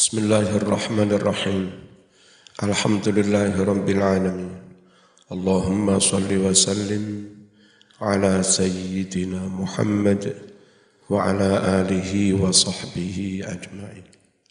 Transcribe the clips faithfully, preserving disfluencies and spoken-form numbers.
Bismillahirrahmanirrahim. Alhamdulillahirabbil alamin. Allahumma shalli wa sallim ala sayyidina Muhammad wa ala alihi wa sahbihi ajma'in.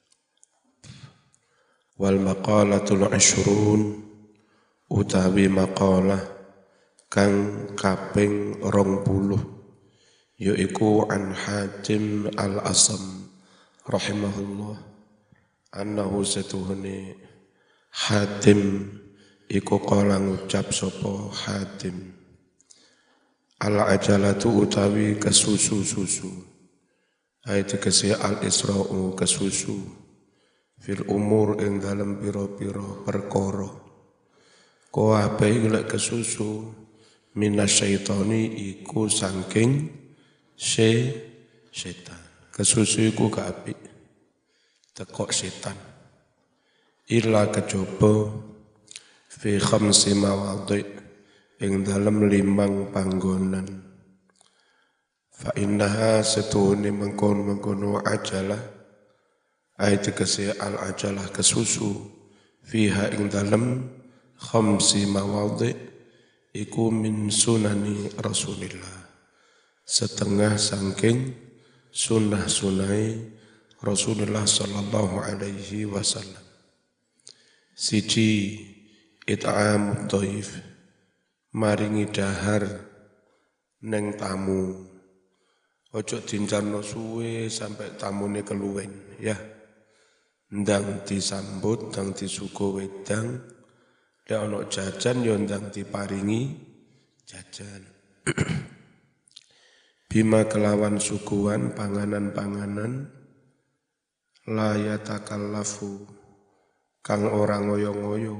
Wal maqalatul ashrun utawi maqalah kang kaping rong puluh yaiku an Hatim al-Asam rahimahullah. Annahu satuhune Hatim iku kala ngucap sapa Hatim al-ajalatu utawi kesusu-susu ayat tegese al-isra'u kesusu fil umur ing dalem pira-pira perkara koabe lek kesusu minasyaitani iku saking se setan kesusu iku gak apik tekok setan illa kejaba fi khamsi mawadhi ing dalem limang panggonan fa innaha satuni mengkon-mengkono ajalah ayat tegese al ajalah kesusu fiha ing dalem khamsi mawadhi iku min sunani Rasulillah setengah saking sunnah-sunai Rasulullah sallallahu alaihi wasallam. Siji it'amud dhaif maringi dahar neng tamu. Ojo dincarno suwe sampai tamune keluwen ya. Ndang disambut, ndang disugo wedang, lek ana jajan ya ndang diparingi jajan. Bima kelawan suguhan panganan-panganan la yatakallafu kang ora ngoyo-ngoyo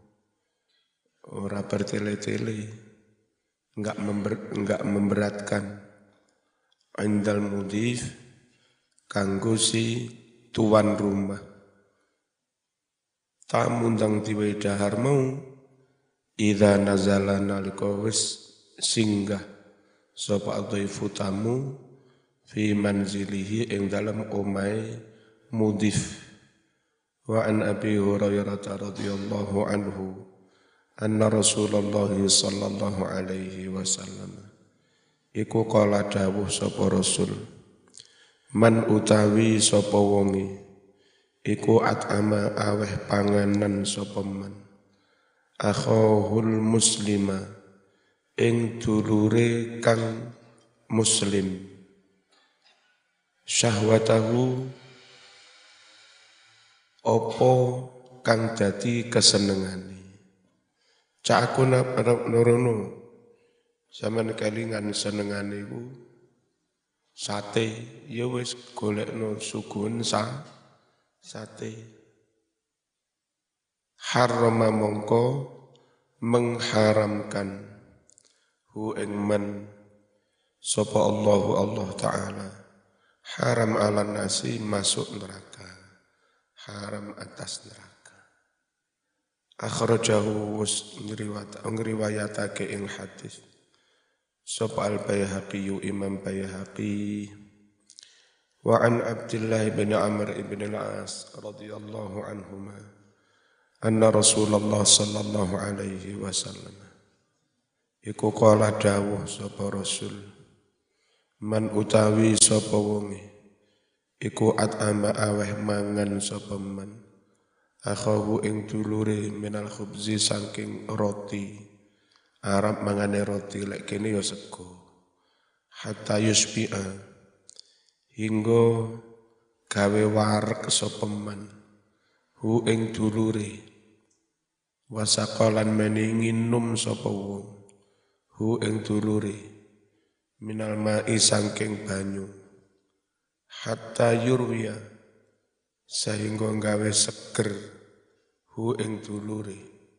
ora bertele-tele enggak member, enggak memberatkan indal mudhif kanggo si tuan rumah tamu ndang diwehi dahar mau idza nazala nalika wis singgah sapa dhaifu tamu fi manzilihi ing dalam omahe mudhif wa an Abi Hurairah radhiyallahu anhu anna Rasulullah sallallahu alaihi wasallam iku kala dawuh sapa Rasul man utawi sapa wonge iku at'ama aweh panganan sapa man akhahul muslima ing dulure kang muslim syahwatahu opo kang dadi kesenengane. Cak aku arep nurono. Sampeyan kelingan senengane iku sate, ya wis golekno suguhan sa sate. Harama mongko mengharamkan hu ing man sapa Allahu Allah taala haram ala nasi masuk neraka. Haram atas neraka. Akhrajahu ngriwayatake ing hadis sapa al-Baihaqi Imam Baihaqi wa an Abdullah bin Amr ibn al-As radhiyallahu anhuma anna Rasulullah sallallahu alaihi wasallam iku qala dawuh sapa Rasul man utawi sapa wonge iku at'ama aweh mangan sapa man akhahu ing dulure minal khubzi saking roti Arab mangane roti lek kene ya sego hatta yusbi'a hingga gawe wareg sapa man hu ing dulure wasaqalan meningi num sapa wong hu ing dulure minal ma'i saking banyu hatta yurwiya sehingga gawe seger hu ing dulure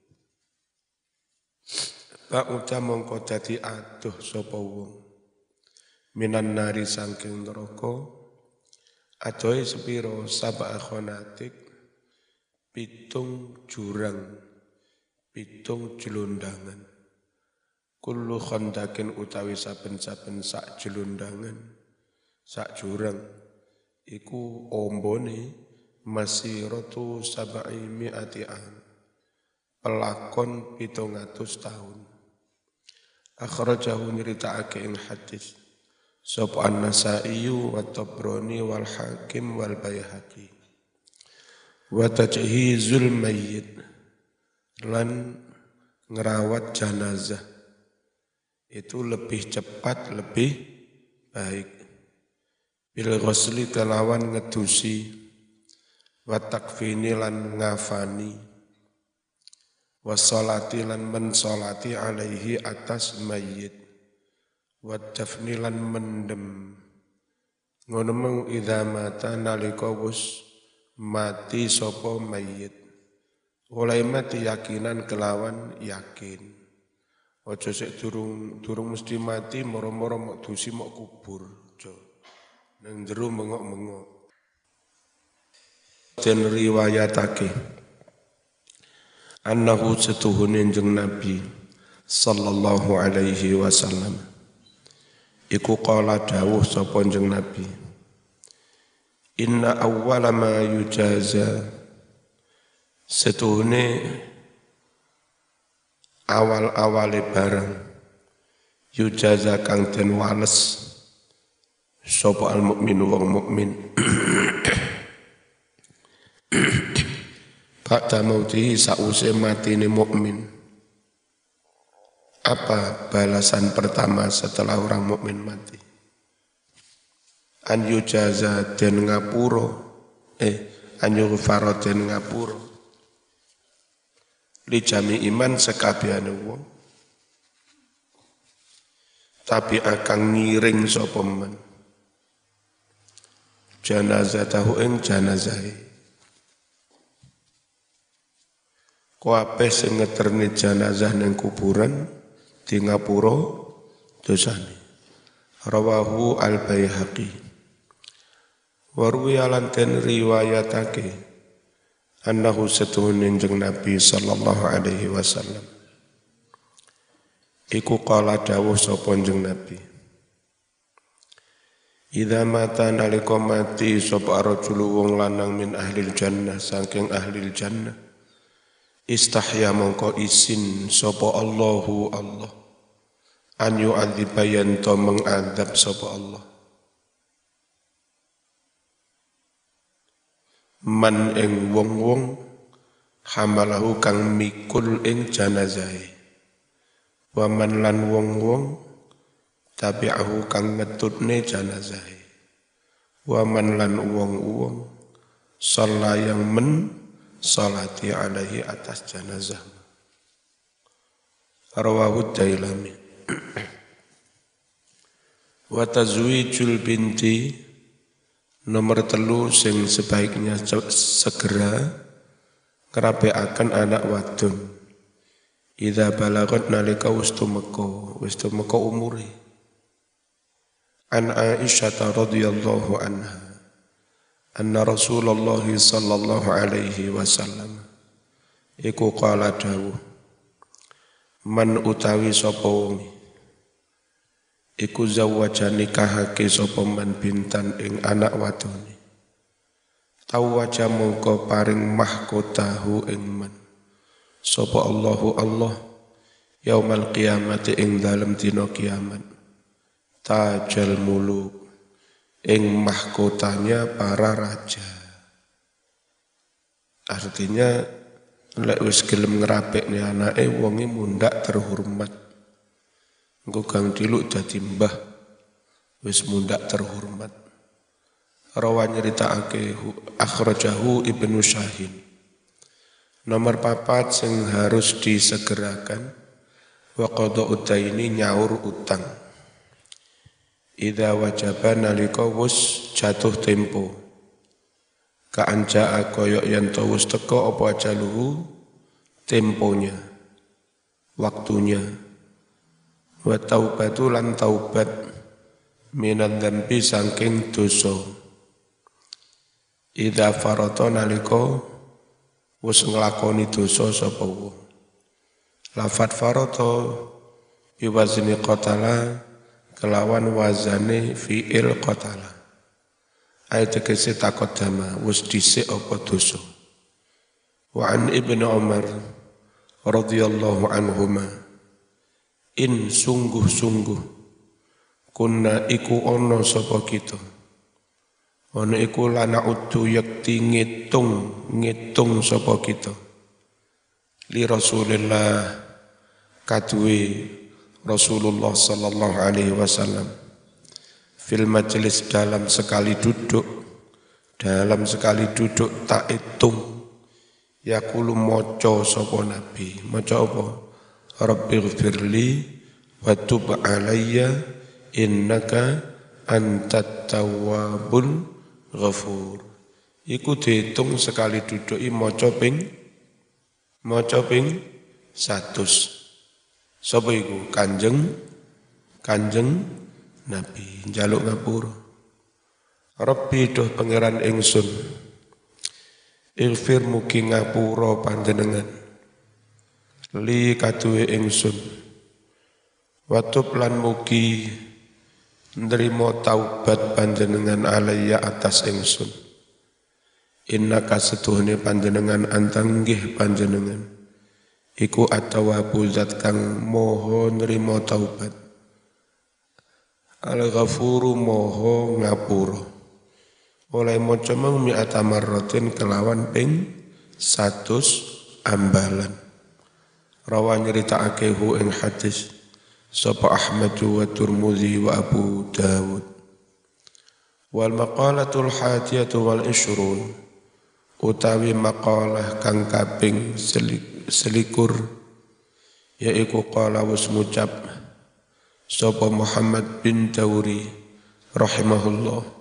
ba uta mongko dadi adoh sapa wong minan nari saking neraka adohe sepira sab'a khonatik pitung jurang pitung jelundangan kullu khandakin utawi saben-saben sak jelundangan sak jurang iku ombone masiratu sab'i mi'ati an, pelakon pitung atus tahun. Akhrajahu nyritakake ing hadis sapa An-Nasa'i wa Tabrani wal Hakim wal Baihaqi. Wa tajhizul mayyit, lan ngerawat jenazah itu lebih cepat, lebih baik. Bil ghusli kelawan ngedusi, wa takfini lan ngafani, wa sholati lan mensolati alaihi atas mayyit, wa dafni lan mendem. Ngono mung idza mata nalika wis mati sapa mayyit. Oleh mati yakinan kelawan yakin. Ojo sik durung durung mesti mati moro-moro mok dusi mok kubur. Ojo. Nang jero mengok-mengok. Den riwayatake annahu setuhune jeneng Nabi sallallahu alaihi wasallam iku qala dawuh sapa jeneng Nabi, inna awwala ma yujaza, setuhune awal-awale barang yujaza kang den wales sapa al mukmin wong mukmin ba'da mauti sause matine mukmin. Apa balasan pertama setelah orang mukmin mati? An yujaza den ngapura eh an yughfara den ngapura li jami iman sekabehane wong, tapi akan ngiring sapa men janazatahu ing janazahe. Kabeh sing ngeterni janazah ning kuburan di ngapura dosane. Rawahu al-Baihaqi. Wa ruwiya lan den riwayatake annahu setuhune jeneng Nabi sallallahu alaihi wasallam iku qala dawuh sapa jeneng Nabi, idza mata nalika mati sapa rajul wong lanang min ahlil jannah saking ahlil jannah, istahya mongko isin sapa Allahu Allah an yu'adziba yanto mengadab sapa Allah man ing wong-wong hamalahu kang mikul ing janazahe, wa man lan wong-wong tabi'ahu kang ngetutne janazahe, wa man lan wong-wong shalla yang men salati alaihi atas janazah. Rawahu Dailami. Wa tazwijul binti, nomor telu sing sebaiknya segera ngerapeaken anak wadon. Idza balagot nalika wis tumeka, wis tumeka umure. An Aisyah radhiyallahu anha anna Rasulullah sallallahu alaihi wasallam iku qala dawuh, man utawi sapa wong iku zawaja nikahake sapa man bintan ing anak wadone, tau waja mongko paring mahkotahu ing man sapa Allahu Allah yaumal qiyamati ing dalem dina kiamat, tajal muluk ing mahkotanya para raja. Artinya lek wis gelem ngrapekne anake wonge mundak terhormat. Engko kang diluk dadi mbah wis mundak terhormat. Rawan nyeritakake akhrajahu Ibnu Syahin. Nomor papat sing harus disegerakan wa qada'u daini nyaur utang. Idza wajaba nalika wis jatuh tempo ka anja koyok yen to wis teka apa ajaluhu temponya waktunya, wa taubatu lan taubat minan dzambi saking dosa. Idza farata nalika wis nglakoni dosa sapa wong, lafat farata biwazni qatala kelawan wazane fi'il qatala, ayat tegese taqaddama wis dhisik apa dosa. Wa an Ibnu Umar radhiyallahu anhuma in sungguh-sungguh kunna iku ana sapa kita ana iku lana udu yakti ngitung ngitung sapa kita li Rasulillah kadue Rasulullah sallallahu alaihi wasallam fil majlis dalam sekali duduk dalam sekali duduk tak hitung yaqulu maca sapa nabi maca apa rabbighfirli wa tub alayya innaka antat tawwabul ghafur iku dihitung sekali duduk i maca ping maca ping seratus sapa iku kanjeng kanjeng nabi njaluk ngapura Rabbi doh pangeran ingsun Ilfir mugi ngapura panjenengan li kaduwe ingsun watub lan mugi nrimo taubat panjenengan alaya atas ingsun innaka setuhune panjenengan antanggih panjenengan iku atawabu zat kang moho nrimo taubat al-ghafuru moho ngapura oleh maca mung mi'ata marratin kelawan ping satus ambalan rawa nyritakake hu ing hadis sapa Ahmad wa Tirmidzi wa Abu Dawud wal maqalatul hadiyatu wal ishrun utawi maqalah kang kaping selikur yaiku qala was ngucap sapa Muhammad bin Dauri rahimahullah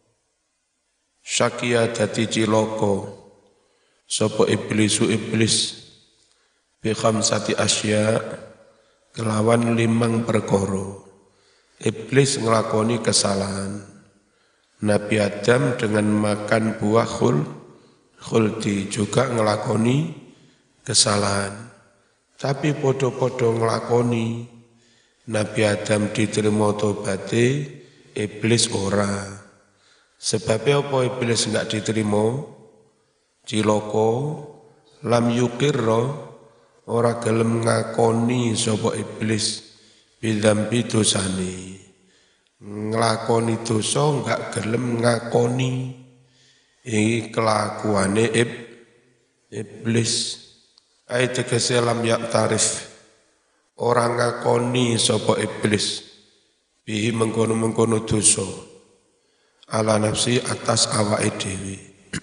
Syakia dadi cilaka sapa iblisu iblis bi khamsati asya kelawan limang perkara iblis nglakoni kesalahan Nabi Adam dengan makan buah khul khuldi juga nglakoni kesalahan tapi podo-podo nglakoni Nabi Adam diterima tobaté iblis ora sebabnya apa iblis enggak diterima? Ciloko lam yukirro ora gelem ngakoni sapa iblis bidambi dosane. Nglakoni dosa enggak gelem ngakoni. Iki kelakuane ib, iblis. Ayat tegese lam yak tarif. Ora ngakoni sapa iblis. Bihi mengkono-mengkono dosa. Ala nafsi atas awake dhewe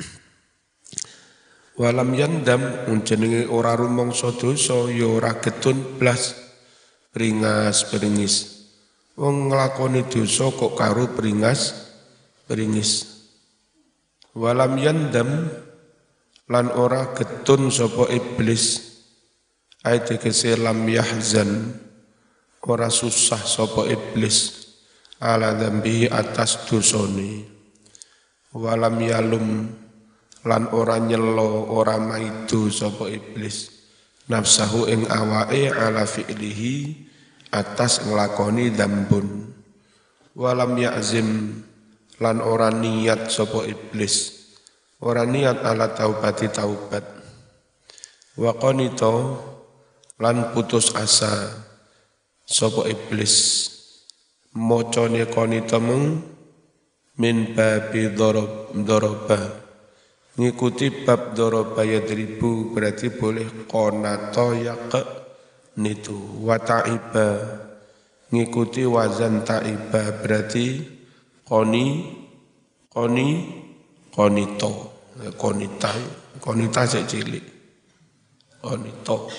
walam yandam unjenenge ora rumangsa dosa ya ora getun blas beringas beringis wong nglakoni dosa kok karo beringas beringis walam yandam lan ora getun sapa iblis ayat tegese lam yahzan ora susah sapa iblis ala dzambi atas dosane walam yalum lan ora nyelo ora maido sapa iblis nafsahu ing awake ala fi'lihi atas nglakoni dzambun walam ya'zim lan ora niat sapa iblis ora niat ala taubati taubat wa qanita lan putus asa sapa iblis mocone konita mung min babi dorob doroba ngikuti bab doroba yadribu berarti boleh konato yak nitu wa ta'iba ngikuti wazan ta'iba berarti koni koni konito konita konita sik cilik konito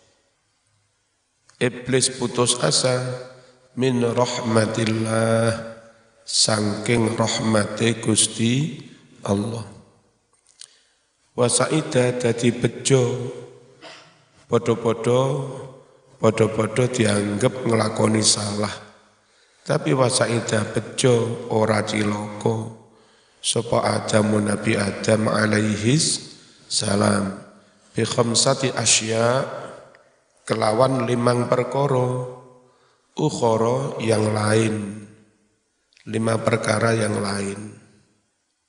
iblis putus asa min rahmatillah sangking rahmate Gusti Allah wa saida dadi bejo padha-padha padha-padha dianggep nglakoni salah tapi wa saida bejo ora cilaka sapa Adam Nabi Adam alaihis salam bi khamsati asya kelawan limang perkara ukhara yang lain, lima perkara yang lain.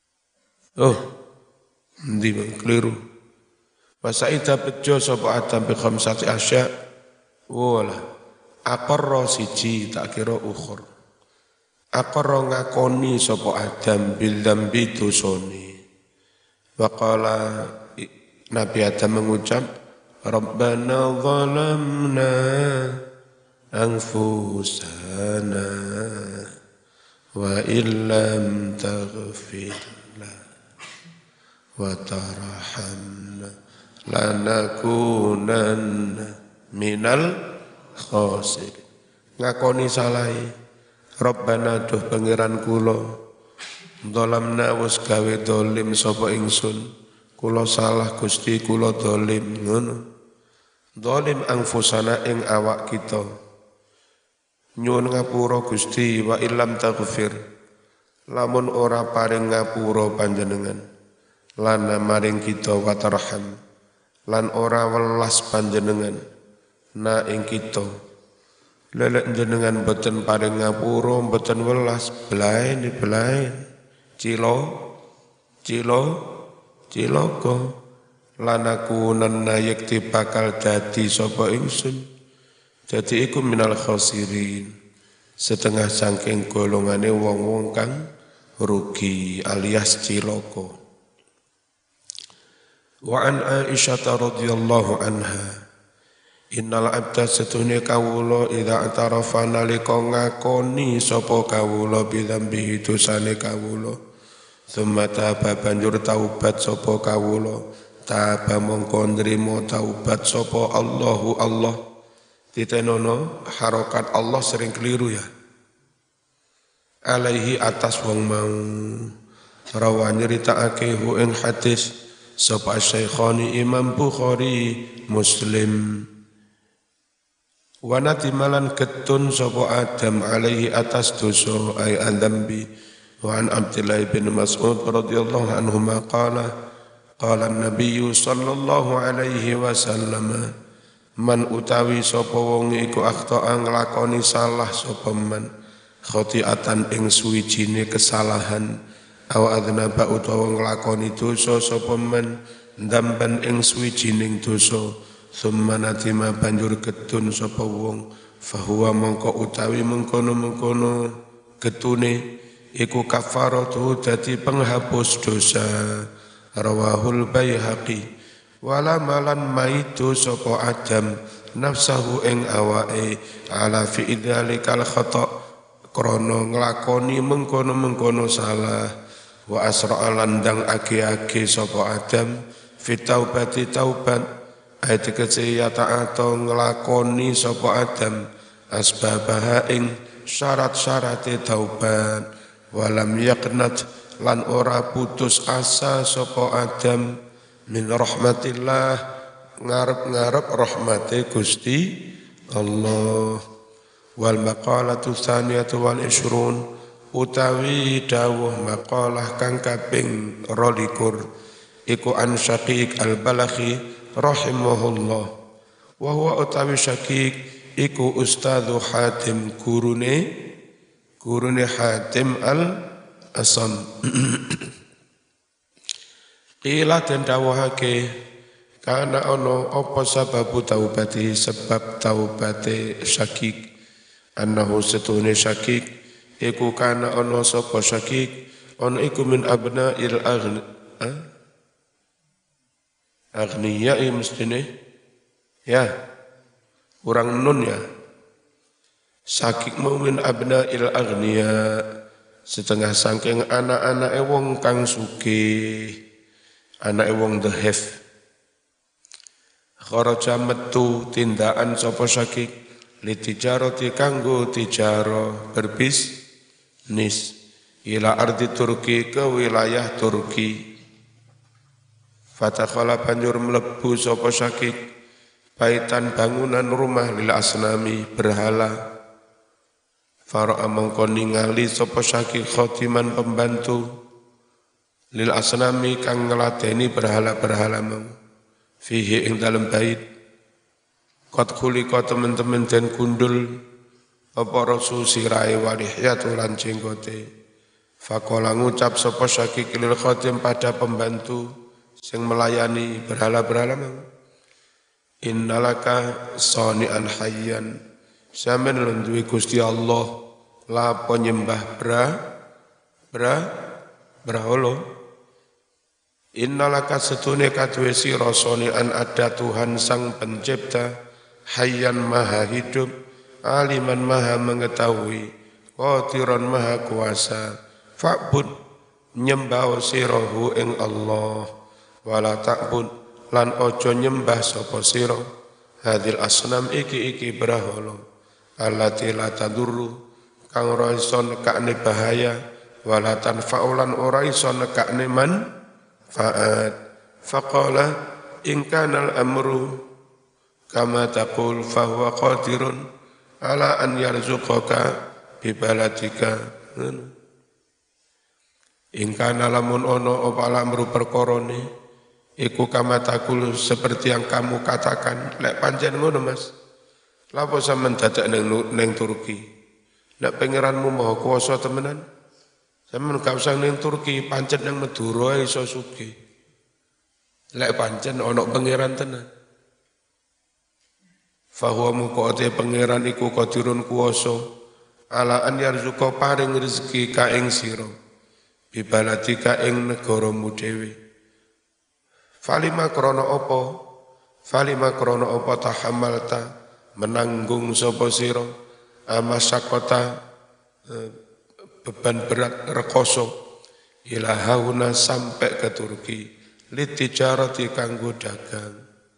Oh, ndi keliru. Wasaida bejo sapa Adam bi khamsati asya. Wala. Aqarra siji tak kira ukhur. Aqarra ngakoni sapa Adam bil dzambi dosane. Wa qala Nabi Adam mengucap, Rabbana zalamna anfusana wa illam taghfir wa tarhamna lanakunanna minal khasirin. Ngakoni salahi Rabbana duh pangeran kula zalamna wis gawe dolim sapa ingsun kula salah Gusti kula dolim ngono dolim angfusana ing awak kita nyuwun ngapura Gusti wa illam taghfir lamun ora paring ngapura panjenengan lana maring kita wa tarham lan ora welas panjenengan na ing kita lelek jenengan boten paring ngapura boten welas belain belain cilo cilo cilaka lanakunanna yakti bakal dadi sapa ingsun dadi iku minal khasirin setengah saking golongane wong-wong kang rugi alias cilaka. Wa an Aisyah radhiyallahu anha innal abda setune kawula idza atarafa nalika ngakoni sapa kawula bidzambi dosane kawula thumma taba banjur taubat sapa kawula taba mongko nrimo taubat sapa Allahu Allah ditenono harokat Allah sering keliru ya alaihi atas wong mau rawa nyritakake hu ing hadis sapa Syekhani Imam Bukhari Muslim wanati malan ketun sapa Adam alaihi atas dosa ay andambi wa an Abdullah bin Mas'ud radhiyallahu anhu ma qala qala an-nabiy sallallahu alaihi wasallam man utawi sapa wong iku akhta nglakoni salah sapa man khati'atan ing suwijine kesalahan aw adnaba utawa nglakoni dosa sapa man ndamban ing suwijining dosa summa natima banjur ketun sapa wong fahuwa mongko utawi mengkono-mengkono ketune iku kafaratu dadi penghapus dosa rawahul Baihaqi wala malan maitu sapa Adam nafsahu ing awake ala fi idzalikal khata krana nglakoni mengkono-mengkono salah wa asra landang agi-agi sapa Adam fi taubati taubat ayat kecil ta'ato nglakoni sapa Adam asbabaha ing syarat-syarate taubat walam yaqnat lan ora putus asa sapa Adam min rahmatillah ngarep-ngarep rahmate Gusti Allah wal maqalatu tsaniyatu wal ishrun utawi dawuh maqalah kang kaping rolikur iku an Syaqiq al-Balakhi rahimahullah wa huwa utawi Syaqiq iku Ustadz Hatim gurune gurune Hatim al-Asam qila den dawuhake kana ono apa sababu taubati sebab taubate Syaqiq annahu setune Syaqiq iku kana ono sapa Syaqiq ono iku min abna'il aghni eh? aghniya ya mestine ya kurang nun ya Syaqiq mau min abna'il aghniya setengah saking anak-anake wong kang sugih anake wong the have kharaja metu tindakan sapa Syaqiq litijarati kanggo tijaro berbis nis ila ardi Turki ke wilayah Turki fatakhala banjur mlebu sapa Syaqiq baitan bangunan rumah lil asnami berhala fara'a mongko ningali sapa Syaqiq khotiman pembantu lil asnami kang ngladeni berhala-berhala mau fihi ing dalem bait qad khulika teman-teman den gundul apa rasul sirai walihiyatu lan jenggote Faqala ngucap sapa Syakik lil khadim pada pembantu sing melayani berhala-berhala mang. Innalaka sani'an hayyan. Sampeyan lho duwe Gusti Allah la penyembah bra bra brahala. Innalaka setune kaduwe sira sani'an ada Tuhan sang pencipta hayyan maha hidup aliman maha mengetahui qadiran maha kuasa fa'bud nyembah sirahu ing Allah wala ta'bud lan ojo nyembah sapa sira hadil asnam iki-iki brahala allati la tadurru kang ora iso nekakne bahaya wala tanfa'ulan ora iso nekakne manfaat faqala in kana al-amru kama taqul fa huwa qadirun ala an yarzuqaka bi baladika in kana lamun ono apa lamru perkorone iku kama taqul seperti yang kamu katakan lek pancen ngono Mas lapo sampean dadak ning ning Turki nek pangeranmu maha kuwasa temenan sampean gak usah ning Turki pancen nang Madura iso sugih lek pancen ana pangeran tenan fahuwa muqate pangeran iku qadirun kuwasa ala an yarzuqa paring rezeki ka ing sira bibaladika ing negaramu dhewe falima krana apa falima krana apa tahammalta menanggung sapa sira amasyaqata beban berat rekoso ila hauna sampai ke Turki litijarati kanggo dagang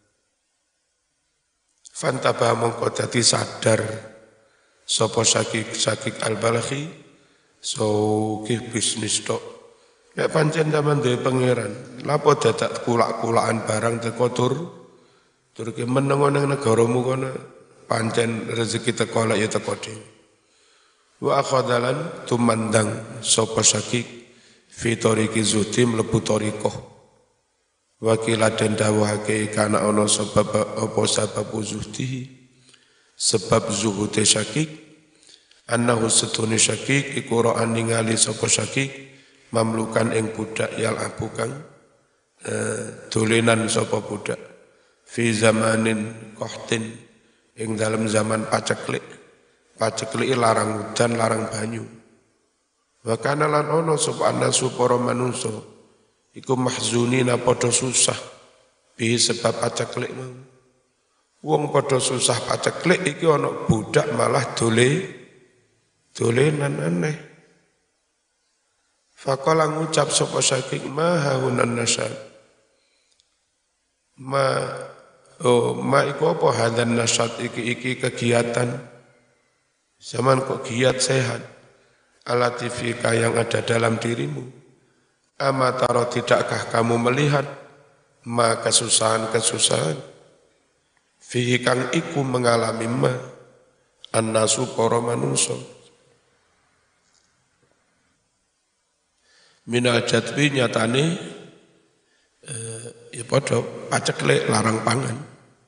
fantabah mongko dadi sadar sapa Syakik al-Balakhi sokih bisnis tok nek pancen sampean duwe pangeran lapo dadak kulak-kulakan barang teko tur Turki meneng nang negaramu kono pancen rezeki teko lek ya teko dhewe wa akhadalan tumandang sapa Syakik fi tariqi zuhdi mlebu tariqah wakila dan dawahake kana ana sebab apa sebab zuhdi sebab zuhude Syakik annahu setune Syakik iku ra ningali sapa Syakik mamlukan ing budak yal abu kang eh, dolenan sapa budak fi zamanin qahtin ing dalam zaman paceklik paceklik larang hujan larang banyu wa kana lan ana subhana supara manungsa iku mahzunina padha susah bi sebab paceklik mau wong padha susah paceklik iki ana budak malah dole dolenan aneh faqala ngucap sapa Syakik ma hahunan nasyad ma oh ma iku apa hadan nasyad iki iki kegiatan zaman kok giat sehat alatifika yang ada dalam dirimu amataro tidakkah kamu melihat ma kesusahan-kesusahan fihi kang iku mengalami ma annasu para manungsa minal jadwi nyatane eh, ya padha paceklek larang pangan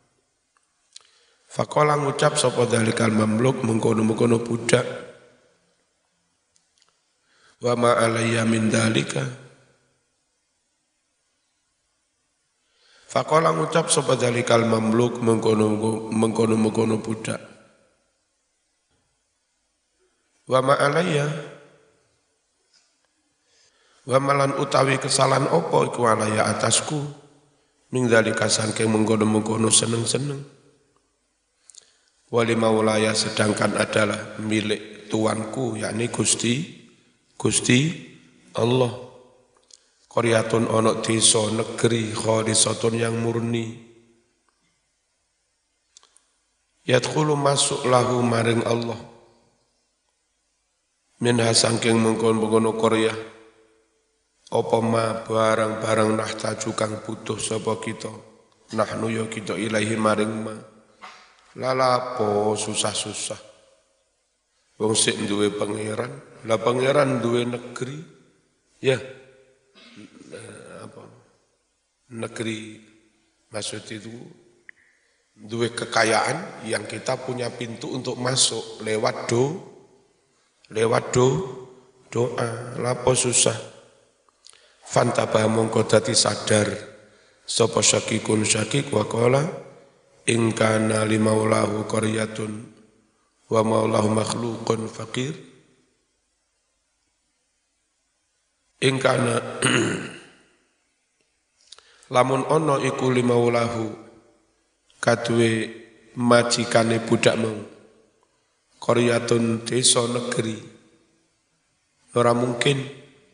faqala ngucap sapa dalikal mamluk mengkono-mengkono budak wa ma alayya min dalika faqala ngucap sapa dalikal mamluk mengkono-mengkono budak wa ma alayya wa malan utawi kesalahan apa iku alaya atasku ming dalika sangking mengkono-mengkono seneng-seneng wali maulaya sedangkan adalah milik tuanku yakni Gusti Gusti Allah qaryatun ana desa negeri khalisatun yang murni yadkhulu masuk lahu maring Allah minha sangking mengkono-mengkono qaryah apa ma barang-barang nahtaju kang butuh sapa kita nahnu ya kita ilahi maring ma lalapo susah-susah wong sik duwe pangeran lah pangeran duwe negeri ya apa negeri maksud itu duwe kekayaan yang kita punya pintu untuk masuk lewat do lewat do doa, lapo susah. Fantabah mongko dadi sadar sapa syakikun syakik wa qala in kana limaulahu qaryatun wa maulahu makhluqun faqir. In kana lamun ono iku limaulahu kaduwe majikane budak mau qaryatun desa negeri ora mungkin.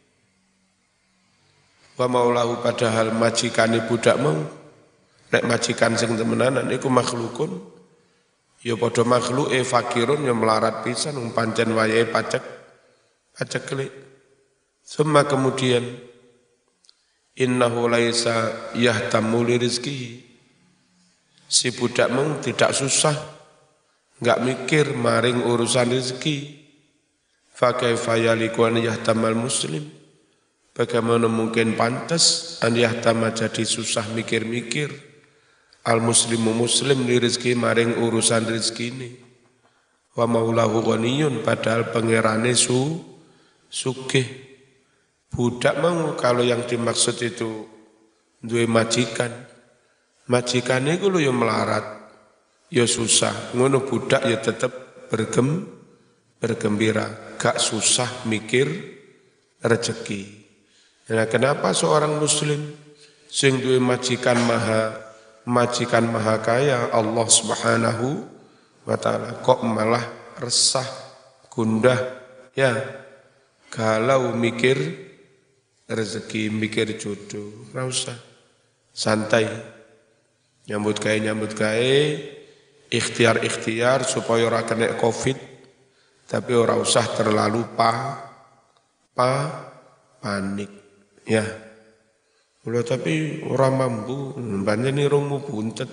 Wa maulahu padahal majikane budak mau nek majikan sing temenanan iku makhlukun ya padha makhluke fakirun ya melarat pisan wong pancen wayahe pacek pacek kelik. Summa kemudian innahu laisa yahtammu li rizqihi. Si budak mau tidak susah, enggak mikir maring urusan rezeki. Fa kaifa yaliku an yahtamal muslim? Bagaimana mungkin pantas an yahtama jadi susah mikir-mikir al muslimu muslim li rizki maring urusan rizki ini. Wa maulahu ghaniyun padahal pangerane su sugih. Budak mau kalau yang dimaksud itu duwe majikan. Majikan iku lho ya melarat, ya susah. Ngono budak ya tetep bergem bergembira, gak susah mikir rezeki. Nah, kenapa seorang muslim sing duwe majikan maha majikan maha kaya Allah Subhanahu wa taala kok malah resah, gundah ya kalau mikir rezeki, mikir jodoh, ora usah. Santai. Nyambut gawe nyambut gawe, ikhtiar-ikhtiar supaya ora kena Covid, tapi ora usah terlalu pa pa panik. Ya, ulah tapi orang mampu, banyak nih romo buntet.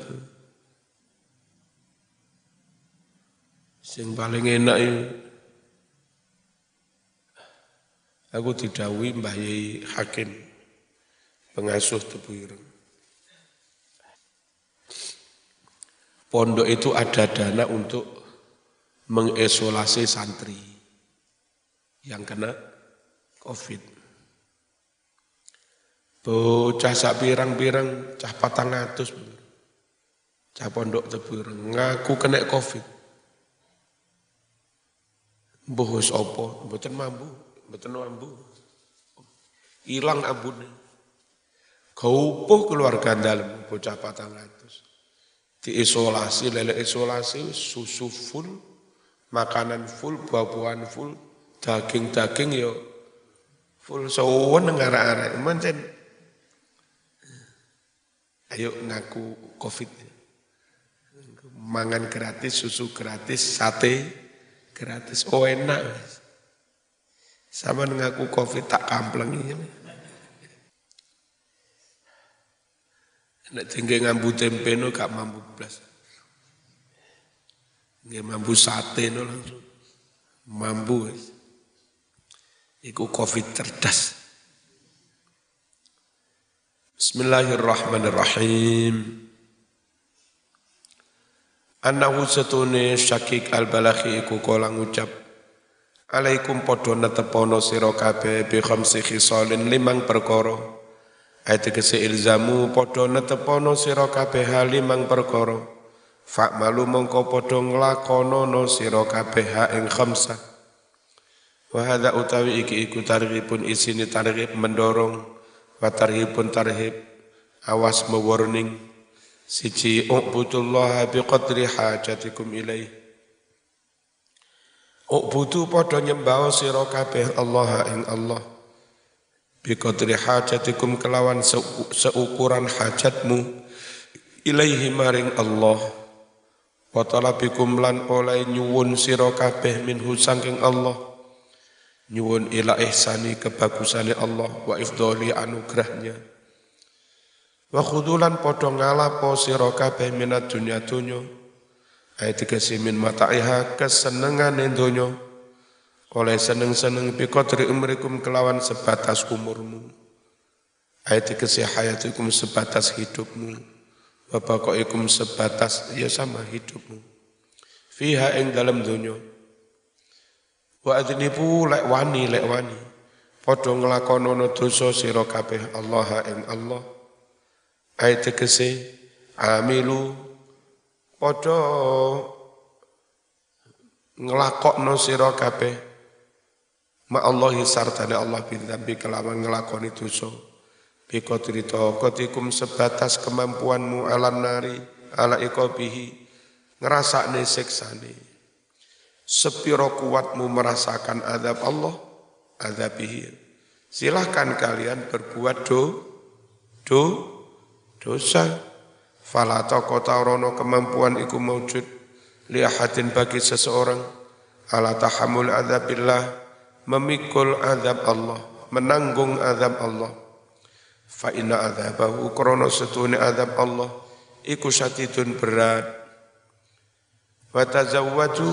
Sing paling enak itu, aku didhawuhi Mbah Yai Hakim, pengasuh Tebu Ireng. Pondok itu ada dana untuk mengisolasi santri yang kena Covid. Bocah sak pirang-pirang, cah patang atus, cah pondok Tebu Ireng ngaku kena Covid. Mbuh wis apa, mboten mampu, mboten mampu. Ilang ambune. Gaupuh keluarga dalem bocah patang atus. Diisolasi, lele isolasi, susu full, makanan full, buah-buahan full, daging-daging yo full sawen ngara-ara. Mancen ayo ngaku Covid, mangan gratis, susu gratis, sate gratis, oh enak. Sama ngaku Covid tak kampleng ini. Nek tinggal ngambu tempe no gak mampu blas. Nggih mampu sate no langsung. Mampu wis. Iku Covid cerdas. Bismillahirrahmanirrahim. Annahu satune Syakik al-Balakhi iku kala ngucap alaikum padha netepono sira kabeh bi khamsi khisalin limang perkara. Ayat kese ilzamu padha netepono sira kabeh limang perkara. Fa'malu mongko padha nglakonana sira kabeh ing khamsah. Wa hadza utawi iki iku targhibun isine targhib mendorong. Watarhibun tarhib, awas mewarning, siji u'budullah biqadri hajatikum ilaih. U'budu padha nyembah sira kabeh Allah ing Allah. Biqadri hajatikum kelawan seukuran hajatmu ilaihi maring Allah. Wa talabikum lan oleh nyuwun sira kabeh minhu saking Allah. Nyuwun ila ihsani kebagusane Allah wa ifdhali anugerahnya. Wa khudulan padha ngalapo sira kabeh minat dunya donya. Ayat dikasih min mata'iha kesenengane donya. Oleh seneng-seneng bi qadri umrikum kelawan sebatas umurmu. Ayat dikasih hayatikum sebatas hidupmu. Wa baqaikum sebatas ya sama hidupmu. Fiha ing dalam donya. Wa adnibu lek wani lek wani padha nglakonono dosa sira kabeh Allah ing Allah. Ayat tegese amilu padha nglakokno sira kabeh ma Allahi sartane Allah bidambi kelawan nglakoni dosa bi qadri taqatikum sebatas kemampuanmu alan nari ala iqabihi ngrasakne siksane sepiro kuatmu merasakan azab Allah azabihi silahkan kalian berbuat do do dosa fala taqata rono kemampuan iku maujud li ahadin bagi seseorang ala tahammul azabillah memikul azab Allah menanggung azab Allah fa inna azabahu krana setune azab Allah iku syadidun berat wa tazawwaju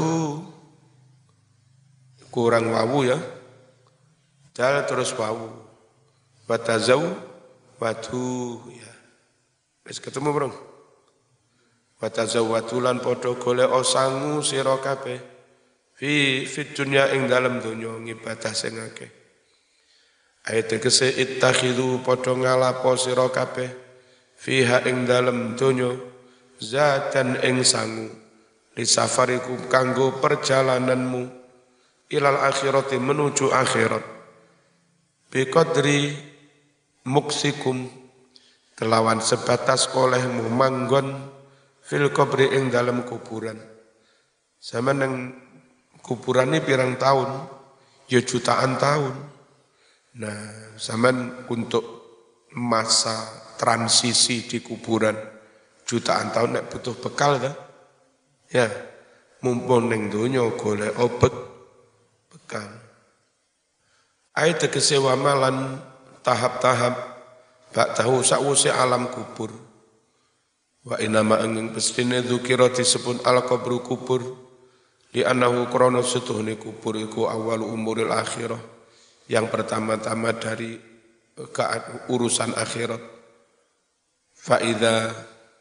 kurang wawu ya dal terus wawu wa tazawwatu ya wis ketemu bro wa tazawwatu lan padha golek sangu sira kabeh fi fid dunya ing dalem donya ngibadah sing akeh ayat tegese ittakhidhu padha ngalapo sira kabeh fiha ing dalem donya zatan ing sangu li safariku kanggo perjalananmu ilal akhirati menuju akhirat bi qadri muksikum kelawan sebatas olehmu manggon fil qabri ing dalem kuburan sama nang kuburan ini pirang tahun ya jutaan tahun. Nah, zaman untuk masa transisi di kuburan jutaan tahun nek butuh bekal dah. Ya, mumpun ning donya golek obek bekal. Ai tegese wamalan tahap-tahap bak tahu sakwuse alam kubur. Wa inama angin pestine dzukira disebut al-qabru kubur di anahu krono setuhne kubur iku awal umuril akhirah yang pertama-tama dari ke urusan akhirat fa idza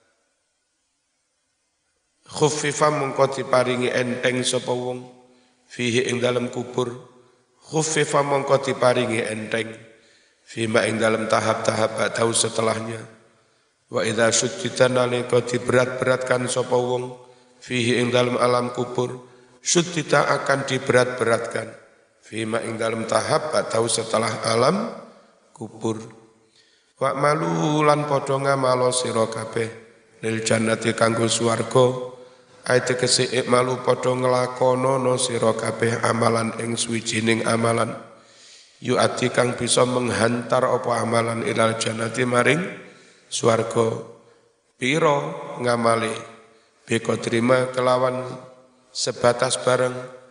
khuffifa mongko diparingi enteng sapa wong fihi ing dalem kubur khuffifa mongko diparingi enteng fima ing dalem tahap-tahap tahu setelahnya wa idza suddita nalika diberat-beratkan sapa wong fihi ing dalem alam kubur suddita akan diberat-beratkan fima ing dalam tahap atau setelah alam kubur wa malu lan padha ngamalo sira kabeh lil jannati kanggo swarga ayat kese malu padha nglakonono sira kabeh amalan ing suwijining amalan yu ati kang bisa menghantar apa amalan ilal jannati maring swarga pira ngamale beko terima kelawan sebatas bareng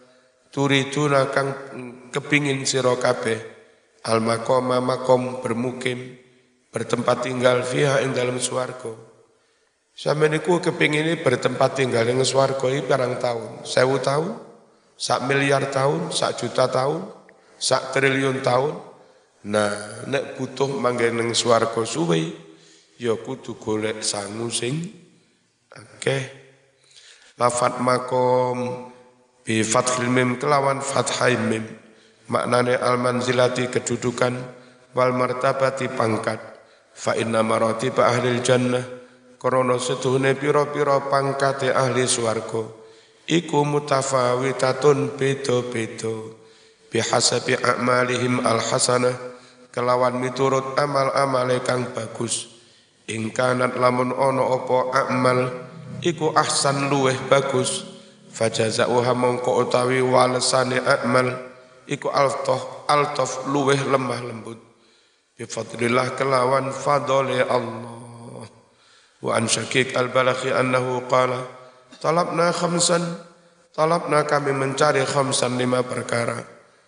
turiduna kang kepingin sira kabeh al maqama makom bermukim bertempat tinggal fiha ing dalam swarga sampeyan niku kepingine bertempat tinggal ing swarga iki pirang taun sewu taun sak miliar taun sak juta taun sak triliun taun nah nek butuh manggen ning swarga suwe ya kudu golek sangu sing akeh lafat makom bi fathil mim kelawan fathai mim maknane al manzilati kedudukan wal martabati pangkat fa inna maratib ahli jannah krana setuhune pira-pira pangkate ahli swarga iku mutafawitatun beda-beda bihasabi a'malihim al hasanah kelawan miturut amal-amale kang bagus ing kanat lamun ana apa amal iku ahsan luweh bagus fajazauha mongko utawi walesane amal iku altoh altof luweh lemah lembut bi fadlillah kelawan fadli Allah wa an syakik al-balakhi annahu qala talabna khamsan talabna kami mencari khamsan lima perkara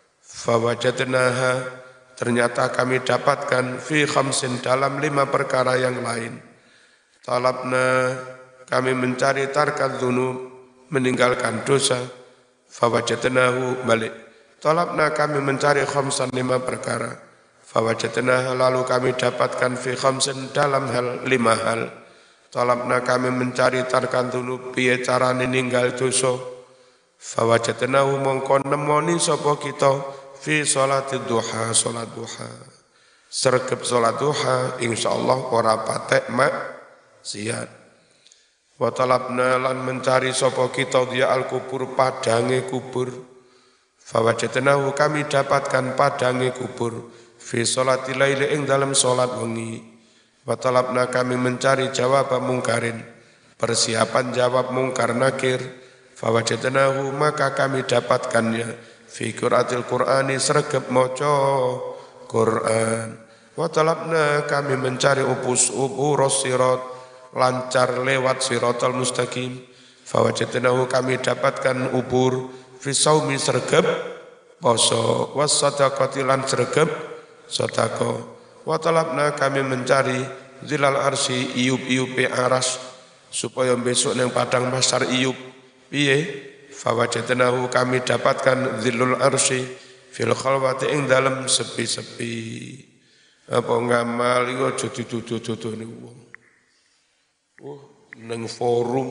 fawajadnaha ternyata kami dapatkan fi khamsin dalam lima perkara yang lain talabna kami mencari tarkat dzunub meninggalkan dosa fawajadnahu balik talabna kami mencari khamsan lima perkara fawajadnahu lalu kami dapatkan fi khamsin dalam hal lima hal talabna kami mencari tarkat dzunub piye carane ninggal dosa Fawajadnahu mongko nemoni sapa kita fi sholati duha salat duha. Sregep salat duha insyaallah ora patek maksiat. Wa talabna lan mencari sapa kita dia al kubur padange kubur. Fawajadnahu kami dapatkan padange kubur fi sholati laili ing dalam salat wengi. Wa talabna kami mencari jawab mungkarin, persiapan jawab mungkar nakir. Fawajadnahu maka kami dapatkannya fi qiraatil Qur'ani sregep maca Qur'an. Wa talabna kami mencari upus ubur sirat lancar lewat siratal mustaqim. Fawajadnahu kami dapatkan ubur fi saumi sregep poso was sadaqati lan sregep sedekah. Wa talabna kami mencari zilal arsy iup-iupe aras supaya besok nang padang mahsyar iup piye. Fawajadnahu kami dapatkan zilul arsy fil khalwati ing dalem sepi-sepi. Apa ngamal iku aja dituduh-tuduhne wong. Oh, nang forum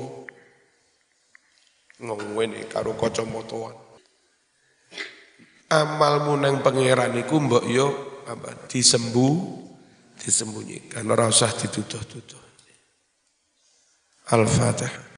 ngomongin karo kacamataan. Amalmu nang pangeran iku mbok yo apa disembuh disembunyikan ora usah dituduh-tuduh. Al-Fatihah.